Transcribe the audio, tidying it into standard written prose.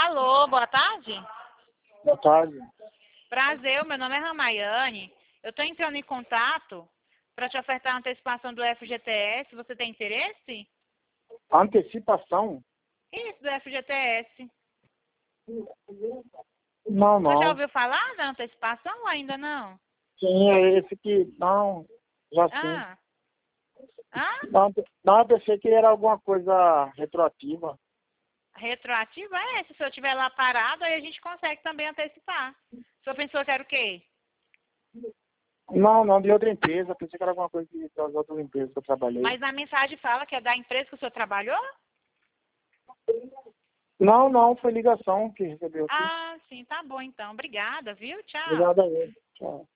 Alô, boa tarde. Boa tarde. Prazer, meu nome é Ramaiane. Eu estou entrando em contato para te ofertar uma antecipação do FGTS. Você tem interesse? Antecipação? Isso, do FGTS. Não, Você já não. ouviu falar da antecipação ou ainda não? Sim, é esse que... Não, já sim. Ah, ah? Não, eu pensei que era alguma coisa retroativa. Retroativa é esse. Se eu estiver lá parado, aí a gente consegue também antecipar. O senhor pensou que era o quê? Não, de outra empresa. Pensei que era alguma coisa das outras empresas que eu trabalhei. Mas na mensagem fala que é da empresa que o senhor trabalhou? Não, foi ligação que recebeu aqui. Ah, sim, tá bom então. Obrigada, viu? Tchau. Obrigado a ele. Tchau.